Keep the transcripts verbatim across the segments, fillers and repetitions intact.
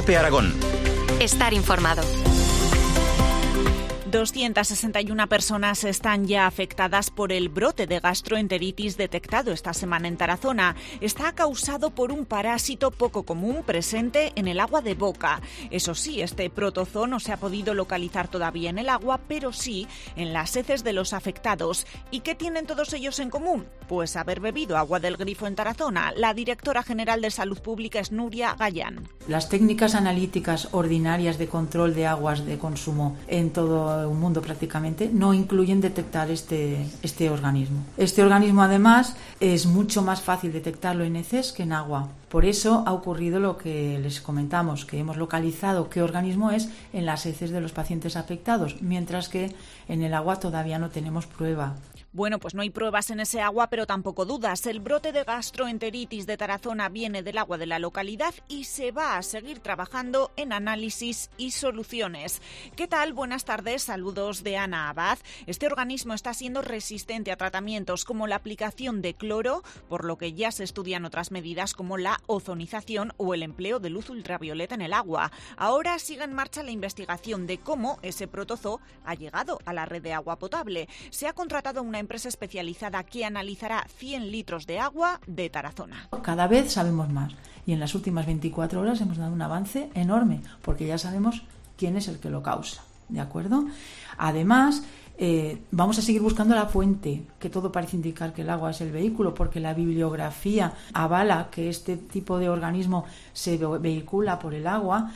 COPE Aragón. Estar informado. doscientas sesenta y una personas están ya afectadas por el brote de gastroenteritis detectado esta semana en Tarazona. Está causado por un parásito poco común presente en el agua de boca. Eso sí, este protozoo no se ha podido localizar todavía en el agua, pero sí en las heces de los afectados. ¿Y qué tienen todos ellos en común? Pues haber bebido agua del grifo en Tarazona. La directora general de Salud Pública es Nuria Gallán. Las técnicas analíticas ordinarias de control de aguas de consumo en todo un mundo prácticamente no incluyen detectar este, este organismo. Este organismo además es mucho más fácil detectarlo en heces que en agua. Por eso ha ocurrido lo que les comentamos, que hemos localizado qué organismo es en las heces de los pacientes afectados, mientras que en el agua todavía no tenemos prueba. Bueno, pues no hay pruebas en ese agua, pero tampoco dudas. El brote de gastroenteritis de Tarazona viene del agua de la localidad y se va a seguir trabajando en análisis y soluciones. ¿Qué tal? Buenas tardes, saludos de Ana Abad. Este organismo está siendo resistente a tratamientos como la aplicación de cloro, por lo que ya se estudian otras medidas como la ozonización o el empleo de luz ultravioleta en el agua. Ahora sigue en marcha la investigación de cómo ese protozoo ha llegado a la red de agua potable. Se ha contratado una empresa especializada que analizará cien litros de agua de Tarazona. Cada vez sabemos más y en las últimas veinticuatro horas hemos dado un avance enorme porque ya sabemos quién es el que lo causa, ¿de acuerdo? Además, eh, vamos a seguir buscando la fuente, que todo parece indicar que el agua es el vehículo, porque la bibliografía avala que este tipo de organismo se vehicula por el agua.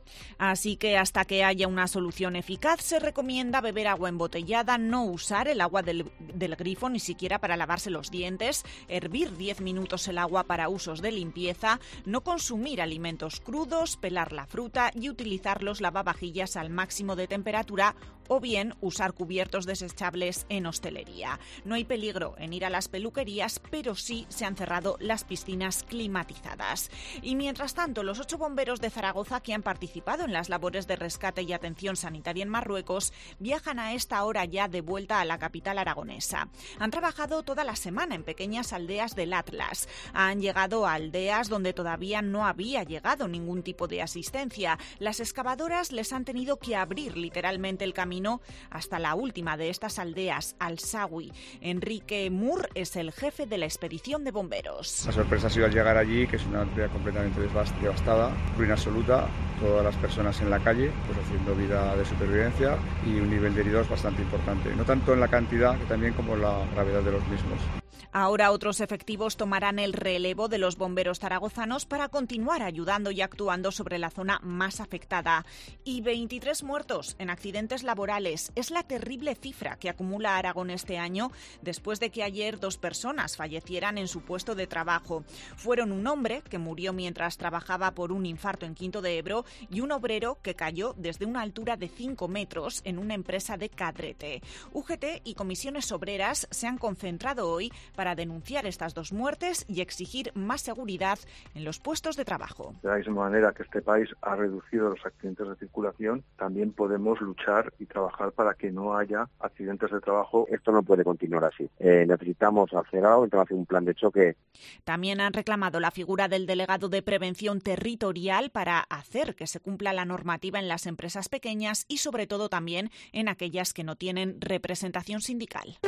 Así que hasta que haya una solución eficaz se recomienda beber agua embotellada, no usar el agua del, del grifo ni siquiera para lavarse los dientes, hervir diez minutos el agua para usos de limpieza, no consumir alimentos crudos, pelar la fruta y utilizar los lavavajillas al máximo de temperatura o bien usar cubiertos desechables en hostelería. No hay peligro en ir a las peluquerías, pero sí se han cerrado las piscinas climatizadas. Y mientras tanto, los ocho bomberos de Zaragoza que han participado en las labores de rescate y atención sanitaria en Marruecos viajan a esta hora ya de vuelta a la capital aragonesa. Han trabajado toda la semana en pequeñas aldeas del Atlas. Han llegado a aldeas donde todavía no había llegado ningún tipo de asistencia. Las excavadoras les han tenido que abrir literalmente el camino hasta la última de estas aldeas, Al-Sawi. Enrique Mur es el jefe de la expedición de bomberos. La sorpresa ha sido al llegar allí, que es una aldea completamente devastada, ruina absoluta, todas las personas en la calle, pues haciendo vida de supervivencia y un nivel de heridos bastante importante, no tanto en la cantidad, que también como la gravedad de los mismos. Ahora otros efectivos tomarán el relevo de los bomberos zaragozanos para continuar ayudando y actuando sobre la zona más afectada. Y veintitrés muertos en accidentes laborales es la terrible cifra que acumula Aragón este año después de que ayer dos personas fallecieran en su puesto de trabajo. Fueron un hombre que murió mientras trabajaba por un infarto en Quinto de Ebro y un obrero que cayó desde una altura de cinco metros en una empresa de Cadrete. U G T y comisiones obreras se han concentrado hoy para denunciar estas dos muertes y exigir más seguridad en los puestos de trabajo. De la misma manera que este país ha reducido los accidentes de circulación, también podemos luchar y trabajar para que no haya accidentes de trabajo. Esto no puede continuar así. Eh, necesitamos hacer algo, necesitamos hacer un plan de choque. También han reclamado la figura del delegado de prevención territorial para hacer que se cumpla la normativa en las empresas pequeñas y sobre todo también en aquellas que no tienen representación sindical.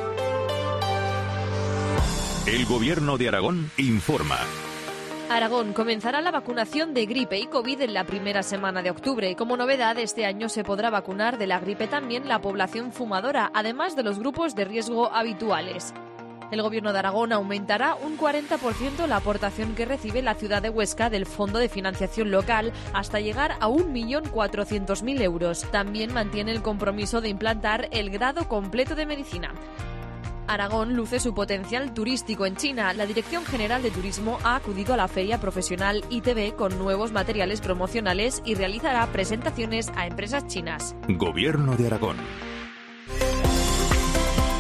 El Gobierno de Aragón informa. Aragón comenzará la vacunación de gripe y COVID en la primera semana de octubre. Como novedad, este año se podrá vacunar de la gripe también la población fumadora, además de los grupos de riesgo habituales. El Gobierno de Aragón aumentará un cuarenta por ciento la aportación que recibe la ciudad de Huesca del Fondo de Financiación Local hasta llegar a un millón cuatrocientos mil euros. También mantiene el compromiso de implantar el grado completo de medicina. Aragón luce su potencial turístico en China. La Dirección General de Turismo ha acudido a la Feria Profesional I T B con nuevos materiales promocionales y realizará presentaciones a empresas chinas. Gobierno de Aragón.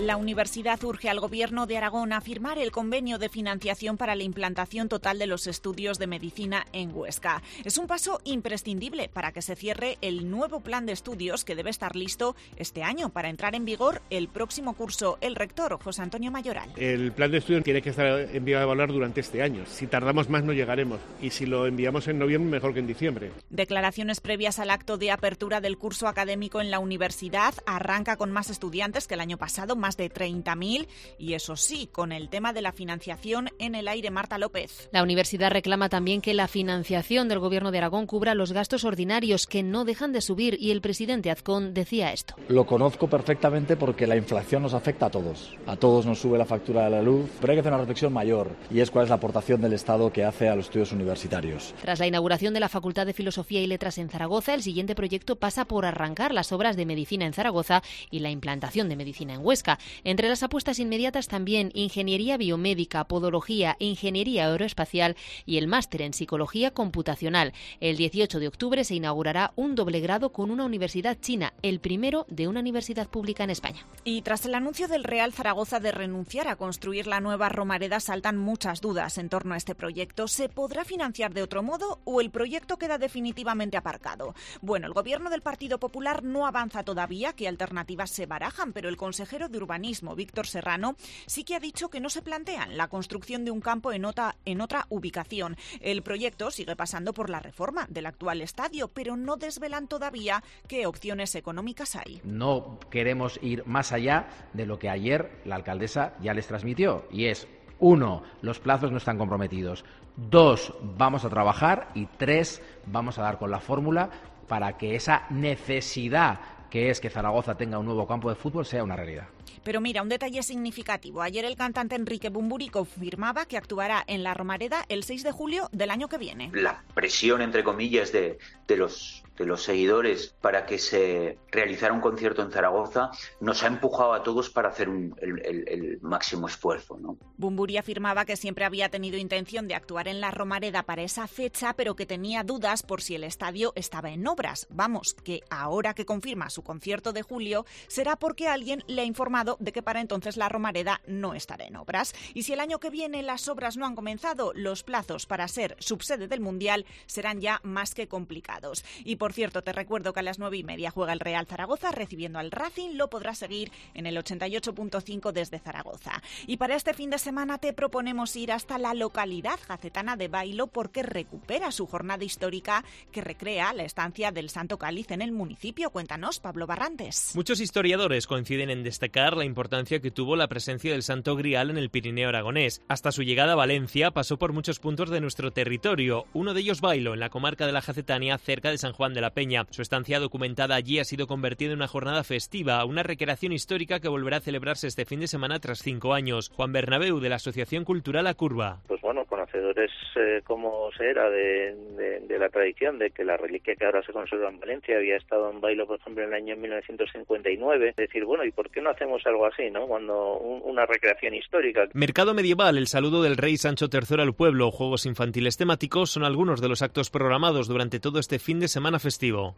La universidad urge al Gobierno de Aragón a firmar el convenio de financiación para la implantación total de los estudios de medicina en Huesca. Es un paso imprescindible para que se cierre el nuevo plan de estudios que debe estar listo este año para entrar en vigor el próximo curso. El rector, José Antonio Mayoral. El plan de estudios tiene que estar enviado a evaluar durante este año. Si tardamos más no llegaremos. Y si lo enviamos en noviembre, mejor que en diciembre. Declaraciones previas al acto de apertura del curso académico en la universidad. Arranca con más estudiantes que el año pasado, más de treinta mil, y eso sí, con el tema de la financiación en el aire. Marta López. La universidad reclama también que la financiación del Gobierno de Aragón cubra los gastos ordinarios que no dejan de subir, y el presidente Azcón decía esto. Lo conozco perfectamente porque la inflación nos afecta a todos. A todos nos sube la factura de la luz, pero hay que hacer una reflexión mayor, y es cuál es la aportación del Estado que hace a los estudios universitarios. Tras la inauguración de la Facultad de Filosofía y Letras en Zaragoza, el siguiente proyecto pasa por arrancar las obras de medicina en Zaragoza y la implantación de medicina en Huesca. Entre las apuestas inmediatas también ingeniería biomédica, podología, ingeniería aeroespacial y el máster en psicología computacional. El dieciocho de octubre se inaugurará un doble grado con una universidad china, el primero de una universidad pública en España. Y tras el anuncio del Real Zaragoza de renunciar a construir la nueva Romareda, saltan muchas dudas en torno a este proyecto. ¿Se podrá financiar de otro modo o el proyecto queda definitivamente aparcado? Bueno, el Gobierno del Partido Popular no avanza todavía qué alternativas se barajan, pero el consejero de Urbanismo, Víctor Serrano, sí que ha dicho que no se plantean la construcción de un campo en otra, en otra ubicación. El proyecto sigue pasando por la reforma del actual estadio, pero no desvelan todavía qué opciones económicas hay. No queremos ir más allá de lo que ayer la alcaldesa ya les transmitió, y es: uno, los plazos no están comprometidos; dos, vamos a trabajar; y tres, vamos a dar con la fórmula para que esa necesidad que es que Zaragoza tenga un nuevo campo de fútbol sea una realidad. Pero mira, un detalle significativo. Ayer el cantante Enrique Bumburi confirmaba que actuará en la Romareda el seis de julio del año que viene. La presión, entre comillas, de, de, los, de los seguidores para que se realizara un concierto en Zaragoza nos ha empujado a todos para hacer un, el, el, el máximo esfuerzo, ¿no? Bumburi afirmaba que siempre había tenido intención de actuar en la Romareda para esa fecha, pero que tenía dudas por si el estadio estaba en obras. Vamos, que ahora que confirma su concierto de julio será porque alguien le ha informado de que para entonces la Romareda no estará en obras. Y si el año que viene las obras no han comenzado, los plazos para ser subsede del Mundial serán ya más que complicados. Y por cierto, te recuerdo que a las nueve y media juega el Real Zaragoza recibiendo al Racing. Lo podrás seguir en el ochenta y ocho punto cinco desde Zaragoza. Y para este fin de semana te proponemos ir hasta la localidad gacetana de Bailo, porque recupera su jornada histórica que recrea la estancia del Santo Cáliz en el municipio. Cuéntanos, Pablo Barrantes. Muchos historiadores coinciden en destacar la importancia que tuvo la presencia del Santo Grial en el Pirineo aragonés. Hasta su llegada a Valencia pasó por muchos puntos de nuestro territorio, uno de ellos Bailo, en la comarca de la Jacetania, cerca de San Juan de la Peña. Su estancia documentada allí ha sido convertida en una jornada festiva, una recreación histórica que volverá a celebrarse este fin de semana tras cinco años. Juan Bernabéu, de la Asociación Cultural La Curva. Pues bueno, conocedores eh, como se era de, de, de la tradición de que la reliquia que ahora se conserva en Valencia había estado en Bailo, por ejemplo, en el año mil novecientos cincuenta y nueve. Es decir, bueno, ¿y por qué no hacemos algo así, ¿no? Cuando un, una recreación histórica. Mercado medieval, el saludo del rey Sancho tercero al pueblo, juegos infantiles temáticos son algunos de los actos programados durante todo este fin de semana festivo.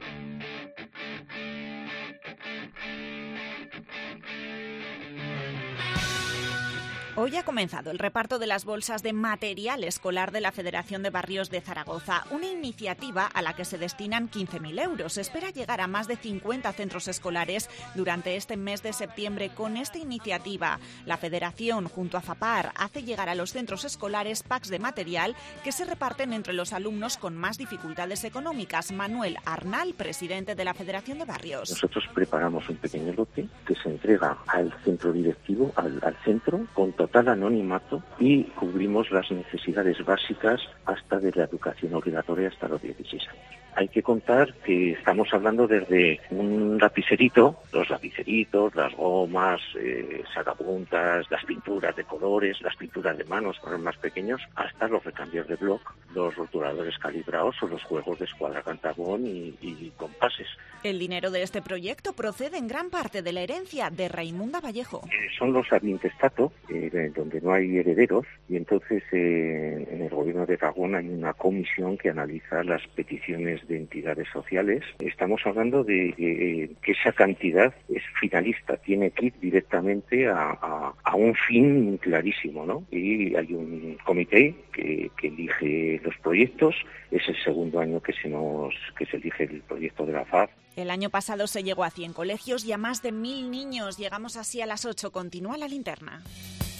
Hoy ha comenzado el reparto de las bolsas de material escolar de la Federación de Barrios de Zaragoza, una iniciativa a la que se destinan quince mil euros. Se espera llegar a más de cincuenta centros escolares durante este mes de septiembre. Con esta iniciativa, la Federación, junto a FAPAR, hace llegar a los centros escolares packs de material que se reparten entre los alumnos con más dificultades económicas. Manuel Arnal, presidente de la Federación de Barrios. Nosotros preparamos un pequeño lote que se entrega al centro directivo, al, al centro, con total anonimato, y cubrimos las necesidades básicas hasta de la educación obligatoria hasta los dieciséis años. Hay que contar que estamos hablando desde un lapicerito, los lapiceritos, las gomas, eh, sacapuntas, las pinturas de colores, las pinturas de manos para los más pequeños, hasta los recambios de bloc, los rotuladores calibrados o los juegos de escuadra cantagón y, y compases. El dinero de este proyecto procede en gran parte de la herencia de Raimunda Vallejo. Eh, son los ambientestatos, eh, donde no hay herederos, y entonces eh, en el gobierno de Aragón hay una comisión que analiza las peticiones millones de entidades sociales. Estamos hablando de eh, que esa cantidad es finalista, tiene que ir directamente a, a, a un fin clarísimo, ¿no? Y hay un comité que, que elige los proyectos. Es el segundo año que se nos que se elige el proyecto de la F A D. El año pasado se llegó a cien colegios y a más de mil niños. Llegamos así a las ocho. Continúa la linterna.